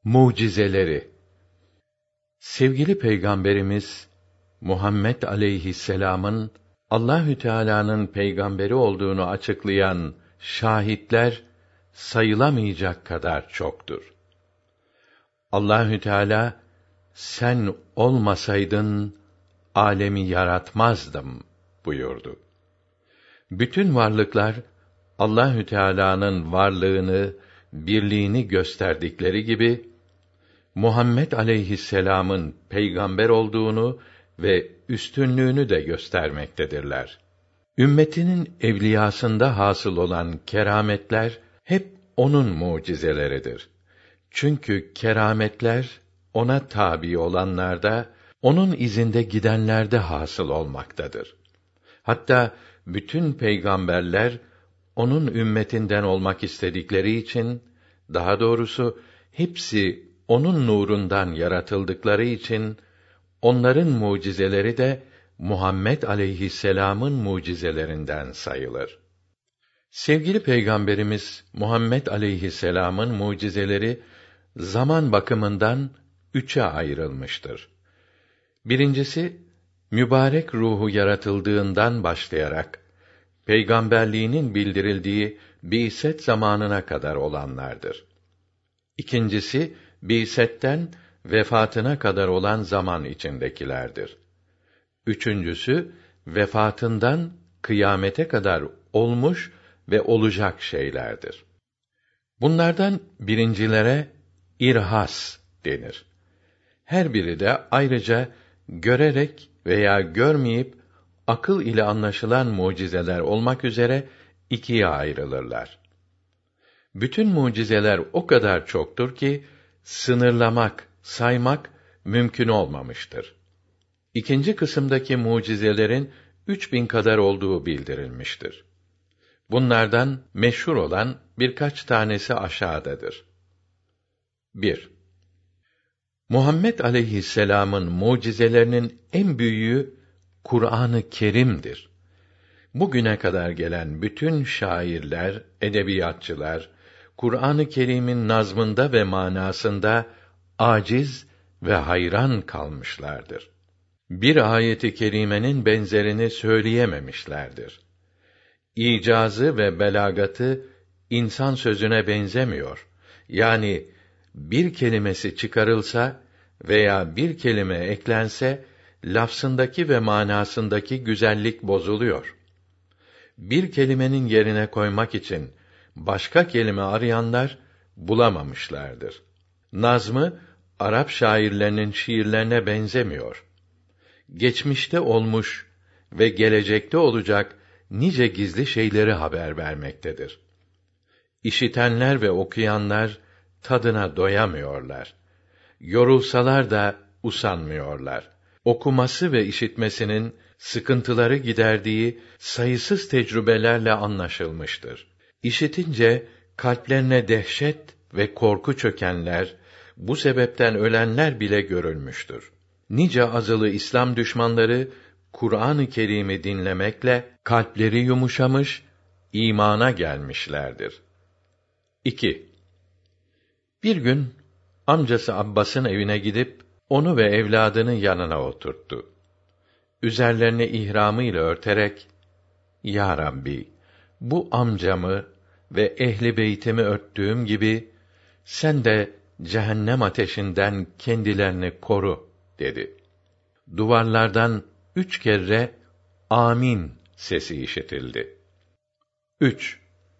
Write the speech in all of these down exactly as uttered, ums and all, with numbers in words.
Mucizeleri. Sevgili Peygamberimiz Muhammed aleyhisselam'ın Allahü Teala'nın peygamberi olduğunu açıklayan şahitler sayılamayacak kadar çoktur. Allahü Teala sen olmasaydın alemi yaratmazdım buyurdu. Bütün varlıklar Allahü Teala'nın varlığını, birliğini gösterdikleri gibi Muhammed aleyhisselam'ın peygamber olduğunu ve üstünlüğünü de göstermektedirler. Ümmetinin evliyasında hasıl olan kerametler hep onun mucizeleridir. Çünkü kerametler ona tabi olanlarda, onun izinde gidenlerde hasıl olmaktadır. Hatta bütün peygamberler onun ümmetinden olmak istedikleri için, daha doğrusu hepsi onun nurundan yaratıldıkları için, onların mucizeleri de Muhammed aleyhisselam'ın mucizelerinden sayılır. Sevgili Peygamberimiz Muhammed aleyhisselam'ın mucizeleri zaman bakımından üçe ayrılmıştır. Birincisi, mübarek ruhu yaratıldığından başlayarak peygamberliğinin bildirildiği bi'set zamanına kadar olanlardır. İkincisi, bi'setten vefatına kadar olan zaman içindekilerdir. Üçüncüsü, vefatından kıyamete kadar olmuş ve olacak şeylerdir. Bunlardan birincilere irhas denir. Her biri de ayrıca görerek veya görmeyip akıl ile anlaşılan mucizeler olmak üzere ikiye ayrılırlar. Bütün mucizeler o kadar çoktur ki sınırlamak, saymak mümkün olmamıştır. İkinci kısımdaki mucizelerin üç bin kadar olduğu bildirilmiştir. Bunlardan meşhur olan birkaç tanesi aşağıdadır. bir. Muhammed aleyhisselam'ın mucizelerinin en büyüğü Kur'an-ı Kerim'dir. Bugüne kadar gelen bütün şairler, edebiyatçılar, Kur'an-ı Kerim'in nazmında ve manasında aciz ve hayran kalmışlardır. Bir ayeti kerimenin benzerini söyleyememişlerdir. İcazı ve belagatı insan sözüne benzemiyor. Yani bir kelimesi çıkarılsa veya bir kelime eklense, lafzındaki ve manasındaki güzellik bozuluyor. Bir kelimenin yerine koymak için başka kelime arayanlar bulamamışlardır. Nazmı Arap şairlerinin şiirlerine benzemiyor. Geçmişte olmuş ve gelecekte olacak nice gizli şeyleri haber vermektedir. İşitenler ve okuyanlar tadına doyamıyorlar. Yorulsalar da usanmıyorlar. Okuması ve işitmesinin sıkıntıları giderdiği sayısız tecrübelerle anlaşılmıştır. İşitince kalplerine dehşet ve korku çökenler, bu sebepten ölenler bile görülmüştür. Nice azılı İslam düşmanları Kur'an-ı Kerim'i dinlemekle kalpleri yumuşamış, imana gelmişlerdir. iki. Bir gün amcası Abbas'ın evine gidip onu ve evladını yanına oturttu. Üzerlerini ihramıyla örterek, Ya Rabbi, bu amcamı ve ehli beytimi örttüğüm gibi sen de cehennem ateşinden kendilerini koru dedi. Duvarlardan üç kere amin sesi işitildi. üç.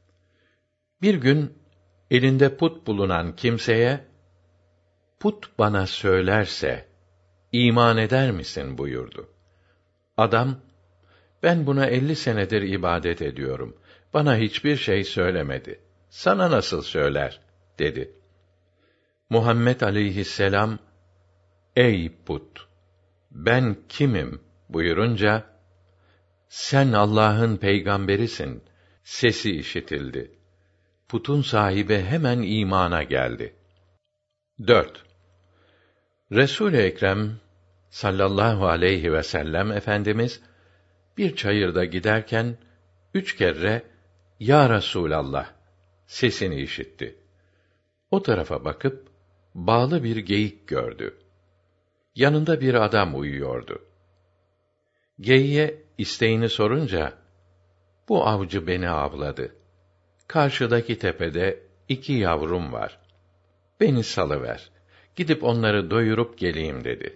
Bir gün elinde put bulunan kimseye, put bana söylerse iman eder misin buyurdu. Adam, ben buna elli senedir ibadet ediyorum. Bana hiçbir şey söylemedi. Sana nasıl söyler? dedi. Muhammed aleyhisselam, ey put, ben kimim buyurunca, sen Allah'ın peygamberisin sesi işitildi. Putun sahibi hemen imana geldi. dört. Resul-i Ekrem sallallahu aleyhi ve sellem Efendimiz bir çayırda giderken üç kere Ya Resûlallah sesini işitti. O tarafa bakıp bağlı bir geyik gördü. Yanında bir adam uyuyordu. Geyiğe isteğini sorunca, bu avcı beni avladı. Karşıdaki tepede iki yavrum var. Beni salıver. Gidip onları doyurup geleyim dedi.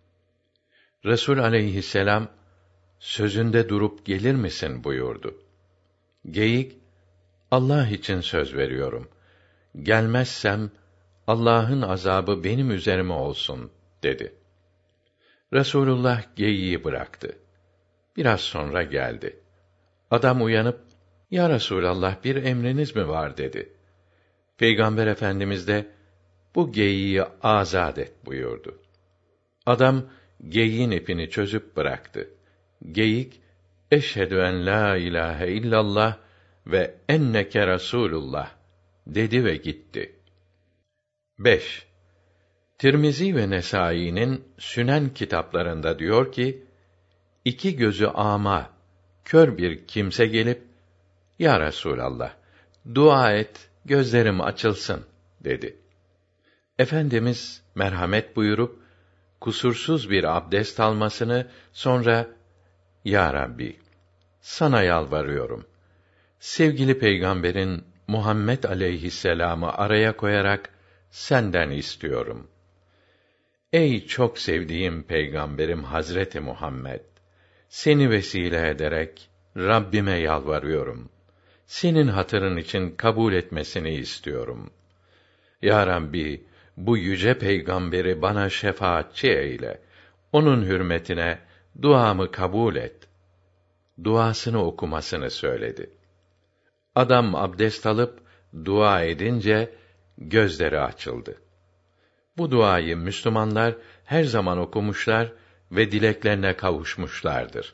Resul aleyhisselam, sözünde durup gelir misin buyurdu. Geyik, Allah için söz veriyorum. Gelmezsem, Allah'ın azabı benim üzerime olsun dedi. Resulullah geyiği bıraktı. Biraz sonra geldi. Adam uyanıp, ya Resulallah, bir emriniz mi var dedi. Peygamber Efendimiz de, bu geyiği azat et buyurdu. Adam, geyiğin ipini çözüp bıraktı. Geyik, eşhedü en la ilahe illallah ve enneke Rasulullah dedi ve gitti. beş. Tirmizi ve Nesai'nin Sünen kitaplarında diyor ki, iki gözü âma, kör bir kimse gelip, ya Resulallah, dua et, gözlerim açılsın dedi. Efendimiz merhamet buyurup, kusursuz bir abdest almasını, sonra, ya Rabbi, sana yalvarıyorum. Sevgili Peygamberin Muhammed aleyhisselam'ı araya koyarak, senden istiyorum. Ey çok sevdiğim Peygamberim Hazreti Muhammed! Seni vesile ederek, Rabbime yalvarıyorum. Senin hatırın için kabul etmesini istiyorum. Ya Rabbi, bu yüce peygamberi bana şefaatçi eyle. Onun hürmetine duamı kabul et. Duasını okumasını söyledi. Adam abdest alıp dua edince gözleri açıldı. Bu duayı Müslümanlar her zaman okumuşlar ve dileklerine kavuşmuşlardır.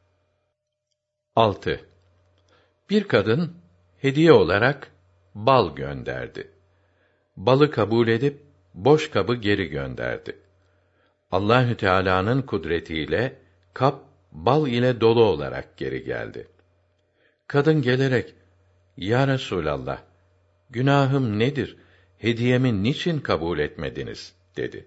altı. Bir kadın hediye olarak bal gönderdi. Balı kabul edip boş kabı geri gönderdi. Allahü Teala'nın kudretiyle kap bal ile dolu olarak geri geldi. Kadın gelerek, ya Resulallah, günahım nedir? Hediyemi niçin kabul etmediniz? dedi.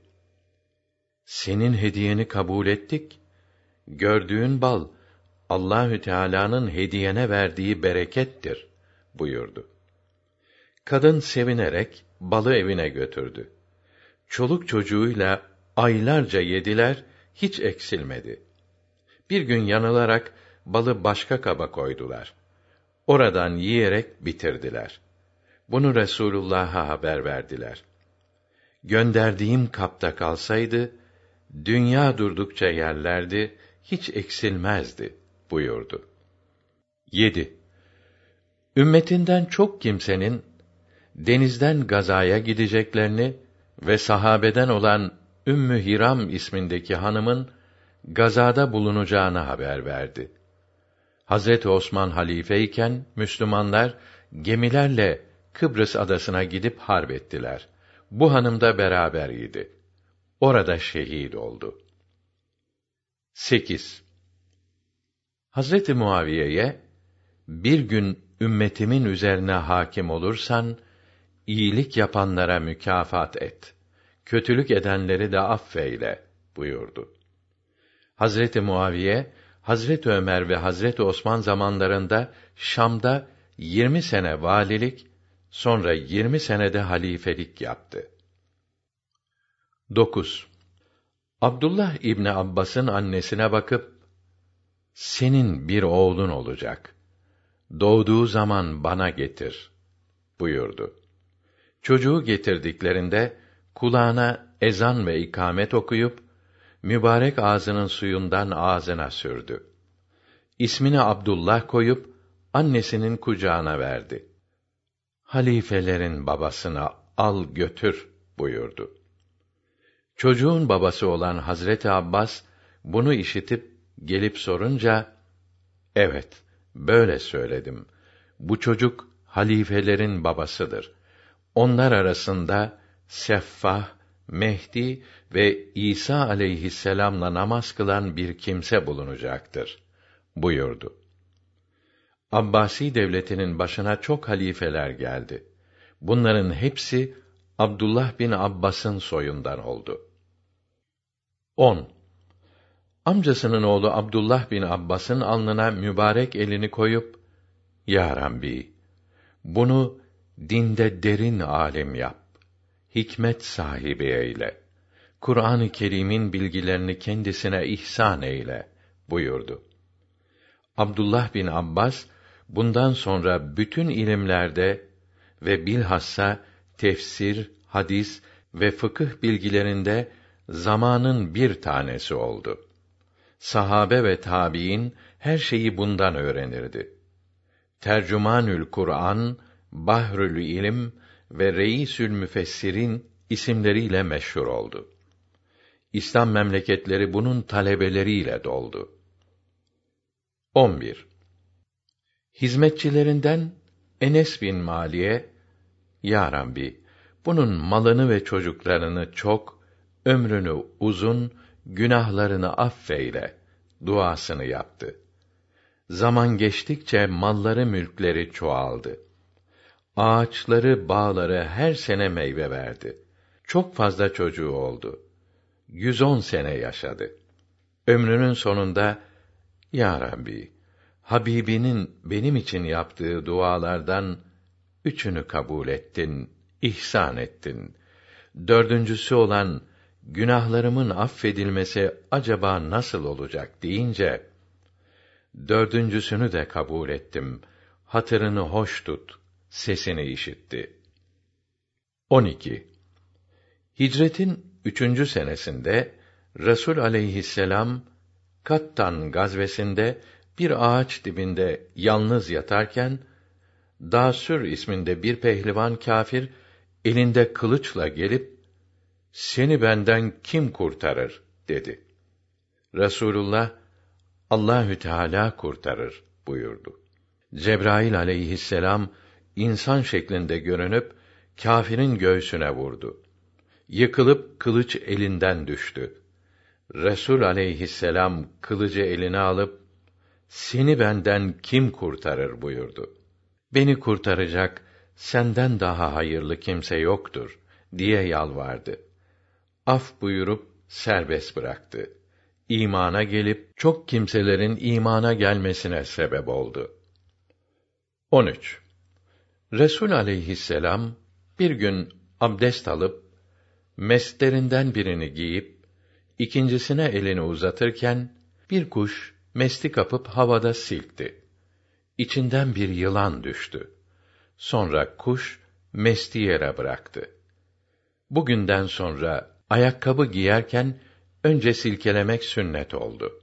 Senin hediyeni kabul ettik. Gördüğün bal Allahü Teala'nın hediyene verdiği berekettir buyurdu. Kadın sevinerek balı evine götürdü. Çoluk çocuğuyla aylarca yediler, hiç eksilmedi. Bir gün yanılarak balı başka kaba koydular. Oradan yiyerek bitirdiler. Bunu Resulullah'a haber verdiler. Gönderdiğim kapta kalsaydı, dünya durdukça yerlerdi, hiç eksilmezdi buyurdu. yedi. Ümmetinden çok kimsenin denizden gazaya gideceklerini ve sahabeden olan Ümmü Hiram ismindeki hanımın gazada bulunacağını haber verdi. Hazreti Osman halifeyken Müslümanlar gemilerle Kıbrıs adasına gidip harp ettiler. Bu hanım da beraber idi. Orada şehit oldu. sekiz. Hazreti Muaviye'ye, bir gün ümmetimin üzerine hakim olursan, iyilik yapanlara mükafat et, kötülük edenleri de affeyle buyurdu. Hazreti Muaviye, Hazreti Ömer ve Hazreti Osman zamanlarında Şam'da yirmi sene valilik, sonra yirmi senede halifelik yaptı. dokuz. Abdullah İbni Abbas'ın annesine bakıp, senin bir oğlun olacak. Doğduğu zaman bana getir buyurdu. Çocuğu getirdiklerinde kulağına ezan ve ikamet okuyup mübarek ağzının suyundan ağzına sürdü. İsmini Abdullah koyup annesinin kucağına verdi. Halifelerin babasına al götür buyurdu. Çocuğun babası olan Hazreti Abbas bunu işitip gelip sorunca, evet, böyle söyledim. Bu çocuk halifelerin babasıdır. Onlar arasında Seffah, Mehdi ve İsa aleyhisselamla namaz kılan bir kimse bulunacaktır buyurdu. Abbasi devletinin başına çok halifeler geldi. Bunların hepsi Abdullah bin Abbas'ın soyundan oldu. on. Amcasının oğlu Abdullah bin Abbas'ın alnına mübarek elini koyup, Ya Rabbi, bunu dinde derin alim yap, hikmet sahibi eyle, Kur'an-ı Kerim'in bilgilerini kendisine ihsan eyle buyurdu. Abdullah bin Abbas, bundan sonra bütün ilimlerde ve bilhassa tefsir, hadis ve fıkıh bilgilerinde zamanın bir tanesi oldu. Sahabe ve tabiin her şeyi bundan öğrenirdi. Tercümanül Kur'an, Bahrül İlim ve Reisül Müfessirin isimleriyle meşhur oldu. İslam memleketleri bunun talebeleriyle doldu. on bir. Hizmetçilerinden Enes bin Mali'ye, Ya Rabbi, bunun malını ve çocuklarını çok, ömrünü uzun, günahlarını affeyle duasını yaptı. Zaman geçtikçe malları mülkleri çoğaldı. Ağaçları, bağları her sene meyve verdi. Çok fazla çocuğu oldu. Yüz on sene yaşadı. Ömrünün sonunda, Ya Rabbi, Habibinin benim için yaptığı dualardan üçünü kabul ettin, ihsan ettin. Dördüncüsü olan günahlarımın affedilmesi acaba nasıl olacak deyince, dördüncüsünü de kabul ettim, hatırını hoş tut, sesini işitti. on iki. Hicretin üçüncü senesinde, Resul aleyhisselam, Kattan gazvesinde, bir ağaç dibinde yalnız yatarken, Dâsür isminde bir pehlivan kâfir, elinde kılıçla gelip, seni benden kim kurtarır dedi. Resulullah, Allahü Teâlâ kurtarır buyurdu. Cebrail aleyhisselam insan şeklinde görünüp kâfirin göğsüne vurdu. Yıkılıp kılıç elinden düştü. Resul aleyhisselam kılıcı eline alıp seni benden kim kurtarır buyurdu. Beni kurtaracak senden daha hayırlı kimse yoktur diye yalvardı. Af buyurup serbest bıraktı. İmana gelip çok kimselerin imana gelmesine sebep oldu. on üç. Resul aleyhisselam bir gün abdest alıp mestlerinden birini giyip ikincisine elini uzatırken bir kuş mesti kapıp havada silkti. İçinden bir yılan düştü. Sonra kuş mesti yere bıraktı. Bugünden sonra ayakkabı giyerken önce silkelemek sünnet oldu.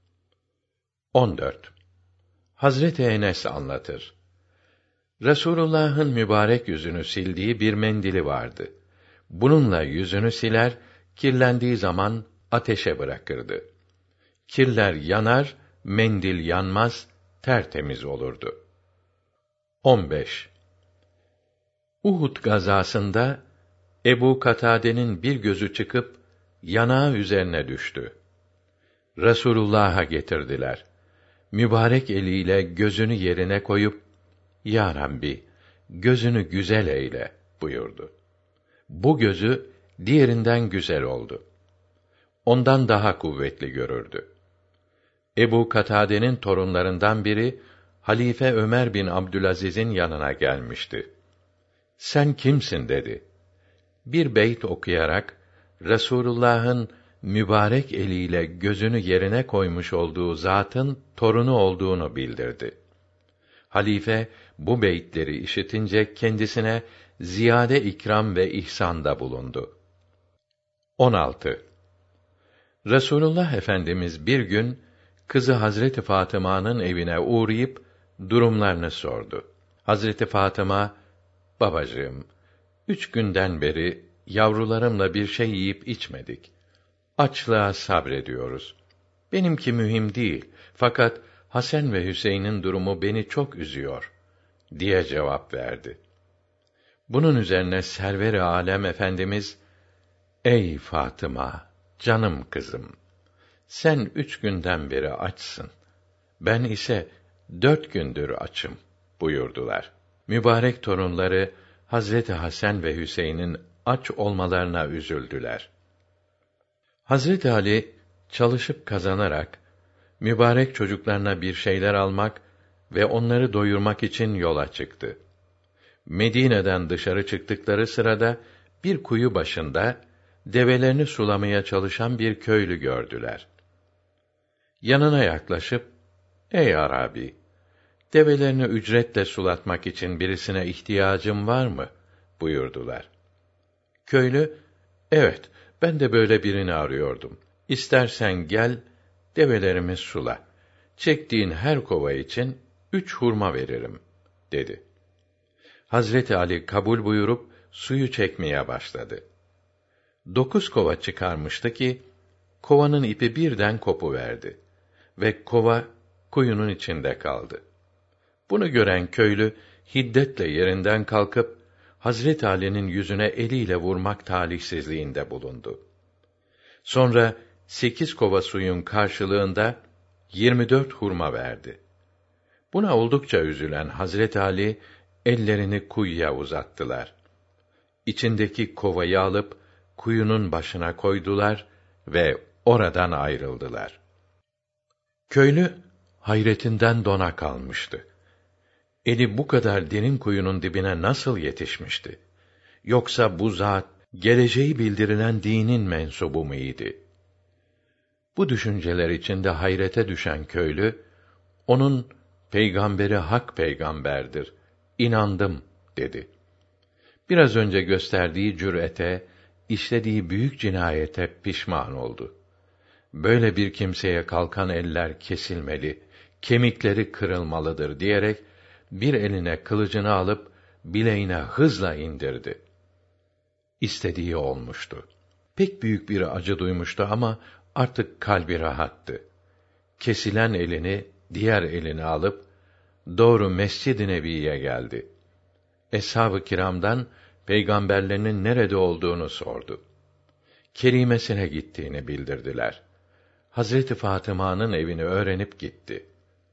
on dört. Hazreti Enes anlatır. Resulullah'ın mübarek yüzünü sildiği bir mendili vardı. Bununla yüzünü siler, kirlendiği zaman ateşe bırakırdı. Kirler yanar, mendil yanmaz, tertemiz olurdu. on beş. Uhud gazasında Ebu Katade'nin bir gözü çıkıp yanağı üzerine düştü. Resulullah'a getirdiler. Mübarek eliyle gözünü yerine koyup, Ya Rabbi, gözünü güzel eyle buyurdu. Bu gözü diğerinden güzel oldu. Ondan daha kuvvetli görürdü. Ebu Katade'nin torunlarından biri Halife Ömer bin Abdülaziz'in yanına gelmişti. Sen kimsin dedi. Bir beyt okuyarak Resulullah'ın mübarek eliyle gözünü yerine koymuş olduğu zatın torunu olduğunu bildirdi. Halife bu beytleri işitince kendisine ziyade ikram ve ihsanda bulundu. on altı. Resulullah Efendimiz bir gün kızı Hazreti Fatıma'nın evine uğrayıp durumlarını sordu. Hazreti Fatıma, babacığım, üç günden beri yavrularımla bir şey yiyip içmedik. Açlığa sabrediyoruz. Benimki mühim değil, fakat Hasan ve Hüseyin'in durumu beni çok üzüyor diye cevap verdi. Bunun üzerine Server-i Alem Efendimiz, ey Fatıma, canım kızım, sen üç günden beri açsın, ben ise dört gündür açım buyurdular. Mübarek torunları Hazreti Hasan ve Hüseyin'in aç olmalarına üzüldüler. Hazreti Ali çalışıp kazanarak mübarek çocuklarına bir şeyler almak ve onları doyurmak için yola çıktı. Medine'den dışarı çıktıkları sırada bir kuyu başında develerini sulamaya çalışan bir köylü gördüler. Yanına yaklaşıp, "Ey Arabi, develerini ücretle sulatmak için birisine ihtiyacın var mı?" buyurdular. Köylü, "Evet, ben de böyle birini arıyordum. İstersen gel, develerimi sula. Çektiğin her kova için üç hurma veririm," dedi. Hazreti Ali kabul buyurup suyu çekmeye başladı. Dokuz kova çıkarmıştı ki kovanın ipi birden kopuverdi ve kova kuyunun içinde kaldı. Bunu gören köylü hiddetle yerinden kalkıp Hazreti Ali'nin yüzüne eliyle vurmak talihsizliğinde bulundu. Sonra sekiz kova suyun karşılığında yirmi dört hurma verdi. Buna oldukça üzülen Hazreti Ali ellerini kuyuya uzattılar. İçindeki kovayı alıp kuyunun başına koydular ve oradan ayrıldılar. Köylü hayretinden dona kalmıştı. Eli bu kadar derin kuyunun dibine nasıl yetişmişti? Yoksa bu zat geleceği bildirilen dinin mensubu muydu? Bu düşünceler içinde hayrete düşen köylü, onun peygamberi hak peygamberdir, inandım dedi. Biraz önce gösterdiği cürete, işlediği büyük cinayete pişman oldu. Böyle bir kimseye kalkan eller kesilmeli, kemikleri kırılmalıdır diyerek bir eline kılıcını alıp bileğine hızla indirdi. İstediği olmuştu. Pek büyük bir acı duymuştu ama artık kalbi rahattı. Kesilen elini diğer eline alıp doğru Mescid-i Nebi'ye geldi. Eshab-ı kiramdan peygamberlerinin nerede olduğunu sordu. Kerimesine gittiğini bildirdiler. Hazreti Fatıma'nın evini öğrenip gitti.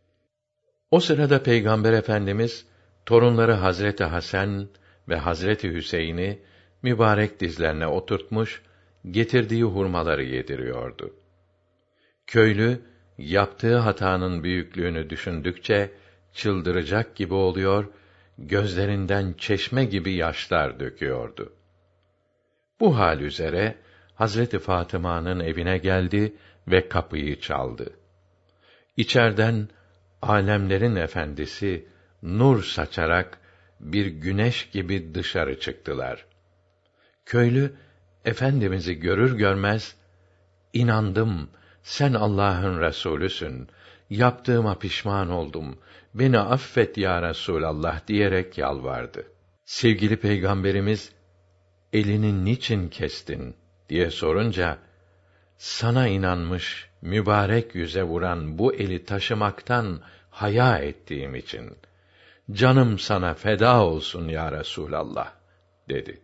O sırada Peygamber Efendimiz torunları Hazreti Hasan ve Hazreti Hüseyin'i mübarek dizlerine oturtmuş, getirdiği hurmaları yediriyordu. Köylü yaptığı hatanın büyüklüğünü düşündükçe çıldıracak gibi oluyor, gözlerinden çeşme gibi yaşlar döküyordu. Bu hal üzere Hazreti Fatıma'nın evine geldi ve kapıyı çaldı. İçerden âlemlerin efendisi nur saçarak bir güneş gibi dışarı çıktılar. Köylü efendimizi görür görmez "İnandım, sen Allah'ın Resulüsün. Yaptığıma pişman oldum. Beni affet ya Resulallah" diyerek yalvardı. Sevgili Peygamberimiz, "Elini niçin kestin?" diye sorunca, "Sana inanmış, mübarek yüze vuran bu eli taşımaktan haya ettiğim için. Canım sana feda olsun ya Resulallah," dedi.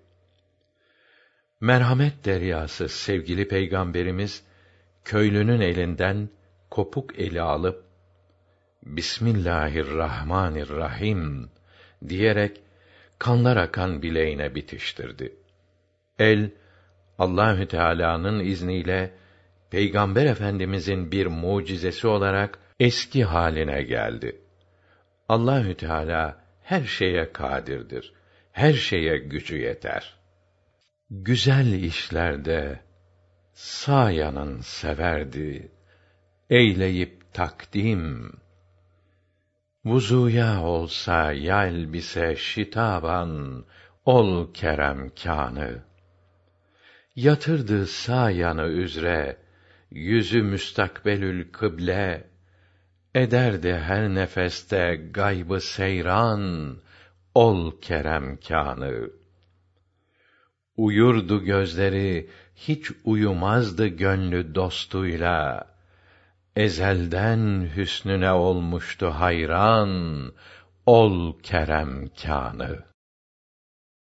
Merhamet deryası sevgili Peygamberimiz, köylünün elinden kopuk eli alıp, "Bismillahirrahmanirrahim" diyerek kanlar akan bileğine bitiştirdi. El, Allahü Teala'nın izniyle Peygamber Efendimizin bir mucizesi olarak eski haline geldi. Allahü Teala her şeye kadirdir. Her şeye gücü yeter. Güzel işlerde sağ yanın severdi, eyleyip takdim. Vuzuya olsa ya elbise şitaban, ol kerem kânı. Yatırdı sağ yanı üzre, yüzü müstakbelül kıble, ederdi her nefeste gaybı seyran, ol kerem kânı. Uyurdu gözleri, hiç uyumazdı gönlü dostuyla, ezelden hüsnüne olmuştu hayran, ol kerem kânı.